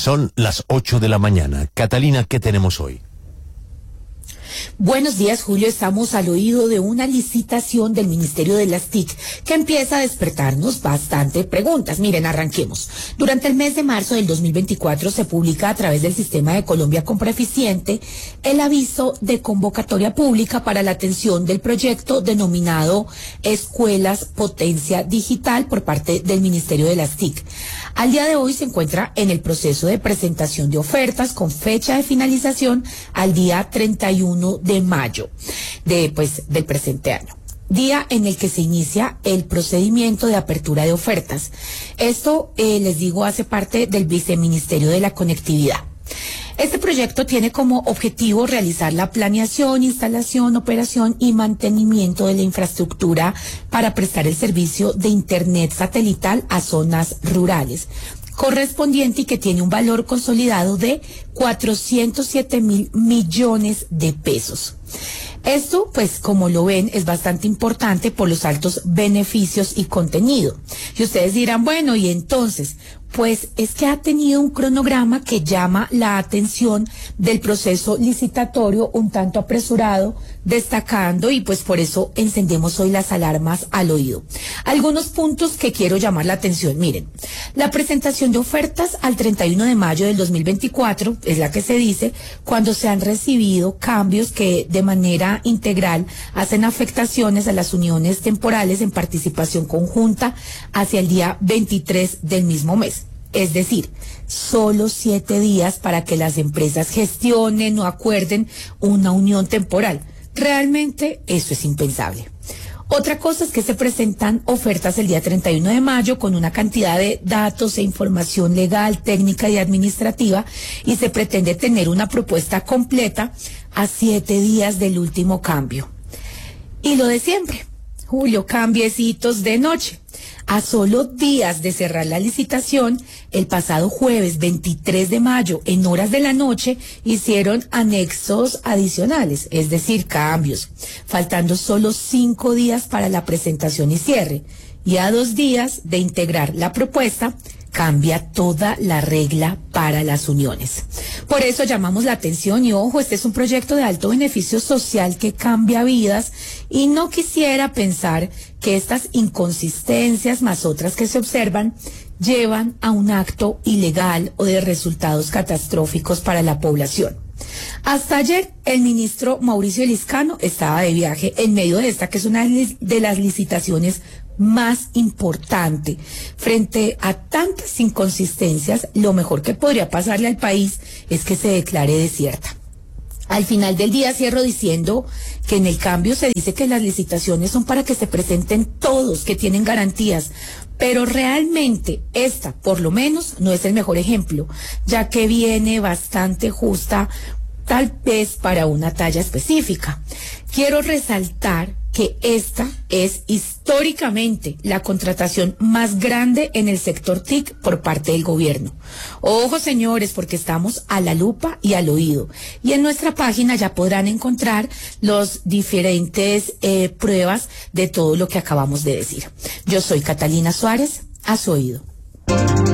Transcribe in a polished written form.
Son las 8 de la mañana. Catalina, ¿qué tenemos hoy? Buenos días, Julio. Estamos al oído de una licitación del Ministerio de las TIC que empieza a despertarnos bastante preguntas. Miren, arranquemos. Durante el mes de marzo del 2024 se publica a través del Sistema de Colombia Compra Eficiente el aviso de convocatoria pública para la atención del proyecto denominado Escuelas Potencia Digital por parte del Ministerio de las TIC. Al día de hoy se encuentra en el proceso de presentación de ofertas con fecha de finalización al día 31 de mayo del presente año, día en el que se inicia el procedimiento de apertura de ofertas. Esto, les digo, hace parte del Viceministerio de la Conectividad. Este proyecto tiene como objetivo realizar la planeación, instalación, operación y mantenimiento de la infraestructura para prestar el servicio de Internet satelital a zonas rurales, correspondiente y que tiene un valor consolidado de 407.000 millones de pesos. Esto, pues, como lo ven, es bastante importante por los altos beneficios y contenido. Y ustedes dirán, bueno, y entonces, pues es que ha tenido un cronograma que llama la atención del proceso licitatorio un tanto apresurado, destacando, y pues por eso encendemos hoy las alarmas al oído. Algunos puntos que quiero llamar la atención. Miren, la presentación de ofertas al 31 de mayo del 2024 es la que se dice cuando se han recibido cambios que de manera integral hacen afectaciones a las uniones temporales en participación conjunta hacia el día 23 del mismo mes. Es decir, solo 7 días para que las empresas gestionen o acuerden una unión temporal. Realmente eso es impensable. Otra cosa es que se presentan ofertas el día 31 de mayo con una cantidad de datos e información legal, técnica y administrativa, y se pretende tener una propuesta completa a 7 días del último cambio. Y lo de siempre, Julio, cambiecitos de noche. A solo días de cerrar la licitación, el pasado jueves 23 de mayo, en horas de la noche, hicieron anexos adicionales, es decir, cambios, faltando solo 5 días para la presentación y cierre. Y a 2 días de integrar la propuesta, cambia toda la regla para las uniones. Por eso llamamos la atención y ojo, este es un proyecto de alto beneficio social que cambia vidas y no quisiera pensar que estas inconsistencias más otras que se observan llevan a un acto ilegal o de resultados catastróficos para la población. Hasta ayer, el ministro Mauricio Liscano estaba de viaje en medio de esta, que es una de las licitaciones más importante. Frente a tantas inconsistencias, lo mejor que podría pasarle al país es que se declare desierta. Al final del día cierro diciendo que en el cambio se dice que las licitaciones son para que se presenten todos, que tienen garantías, pero realmente esta, por lo menos, no es el mejor ejemplo, ya que viene bastante justa, tal vez para una talla específica. Quiero resaltar que esta es históricamente la contratación más grande en el sector TIC por parte del gobierno. Ojo, señores, porque estamos a la lupa y al oído. Y en nuestra página ya podrán encontrar los diferentes pruebas de todo lo que acabamos de decir. Yo soy Catalina Suárez, a su oído.